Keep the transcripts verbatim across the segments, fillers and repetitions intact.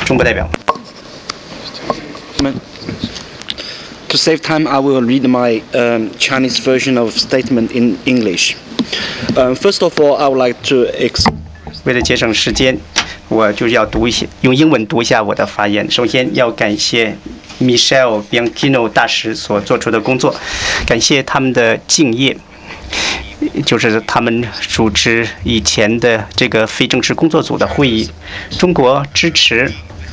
中国代表。 To save time, I will read my um, Chinese version of statement in English. Uh, first of all, I would like to ex- 为了节省时间，我就要读一些，用英文读一下我的发言。首先要感谢 Michelle Bianchino 大使所做出的工作，感谢他们的敬业，就是他们主持以前的这个非正式工作组的会议。中国支持。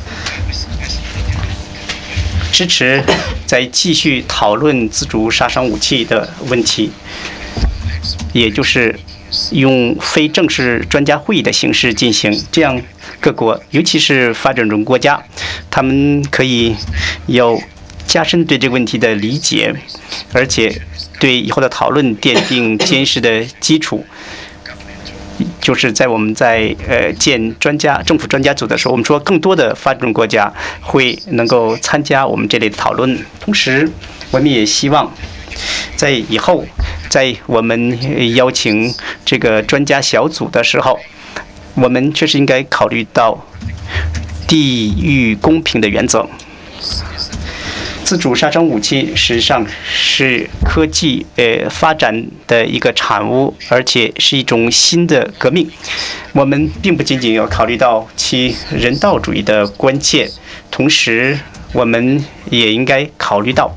支持在继续讨论自主杀伤武器的问题，也就是用非正式专家会议的形式进行，这样各国，尤其是发展中国家，他们可以有加深对这个问题的理解，而且对以后的讨论奠定坚实的基础。就是在我们在呃建专家政府专家组的时候，我们说更多的发展中国家会能够参加我们这类的讨论。同时，我们也希望在以后，在我们邀请这个专家小组的时候，我们确实应该考虑到地域公平的原则。自主杀伤武器实际上是科技呃发展的一个产物，而且是一种新的革命。我们并不仅仅要考虑到其人道主义的关切，同时我们也应该考虑到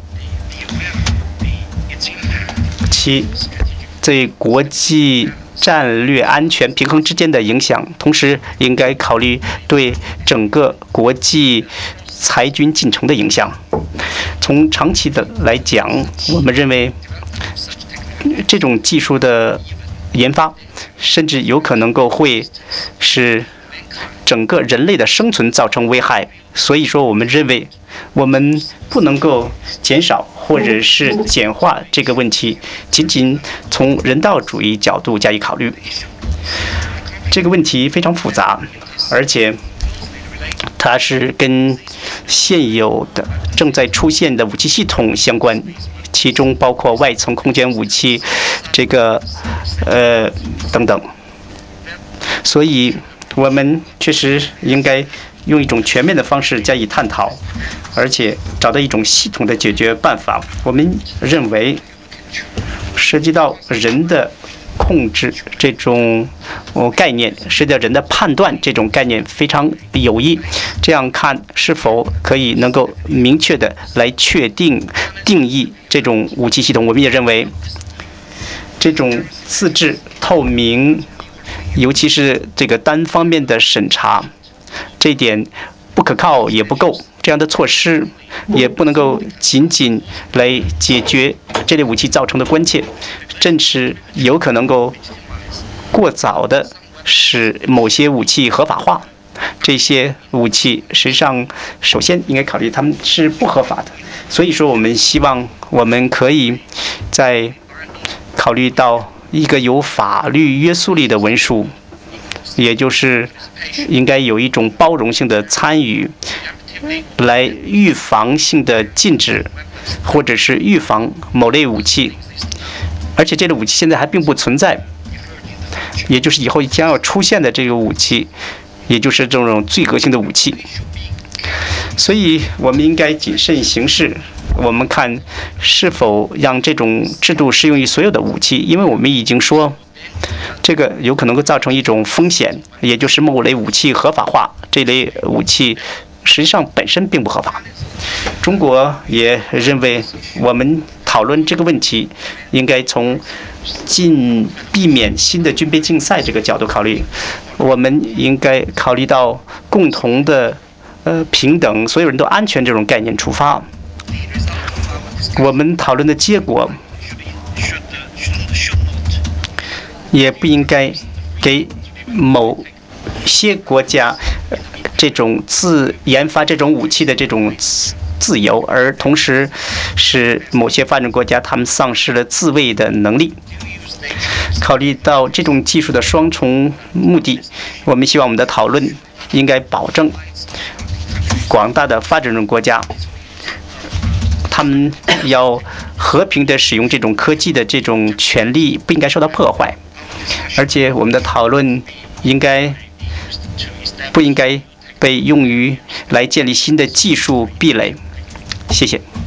其对国际战略安全平衡之间的影响，同时应该考虑对整个国际裁军进程的影响。从长期的来讲，我们认为这种技术的研发，甚至有可能够会使整个人类的生存造成危害。所以说，我们认为我们不能够减少或者是简化这个问题，仅仅从人道主义角度加以考虑。这个问题非常复杂，而且它是跟现有的正在出现的武器系统相关，其中包括外层空间武器，这个呃等等。所以我们确实应该用一种全面的方式加以探讨，而且找到一种系统的解决办法。我们认为涉及到人的控制这种概念，涉及到人的判断这种概念非常有益。这样看是否可以能够明确的来确定定义这种武器系统？我们也认为这种自治透明，尤其是这个单方面的审查，这一点不可靠也不够。这样的措施也不能够仅仅来解决这类武器造成的关切，甚至有可能够过早的使某些武器合法化。这些武器实际上首先应该考虑它们是不合法的。所以说我们希望我们可以在考虑到一个有法律约束力的文书，也就是应该有一种包容性的参与，来预防性的禁止或者是预防某类武器，而且这类武器现在还并不存在，也就是以后将要出现的这个武器，也就是这种罪恶性的武器。所以我们应该谨慎行事，我们看是否让这种制度适用于所有的武器，因为我们已经说这个有可能会造成一种风险，也就是某类武器合法化，这类武器实际上本身并不合法。中国也认为我们讨论这个问题应该从尽避免新的军备竞赛这个角度考虑，我们应该考虑到共同的呃平等，所有人都安全这种概念出发。我们讨论的结果也不应该给某些国家这种自研发这种武器的这种自由，而同时使某些发展国家他们丧失了自卫的能力。考虑到这种技术的双重目的，我们希望我们的讨论应该保证广大的发展中国家他们要和平地使用这种科技的这种权利不应该受到破坏，而且我们的讨论应该不应该被用于来建立新的技术壁垒。谢谢。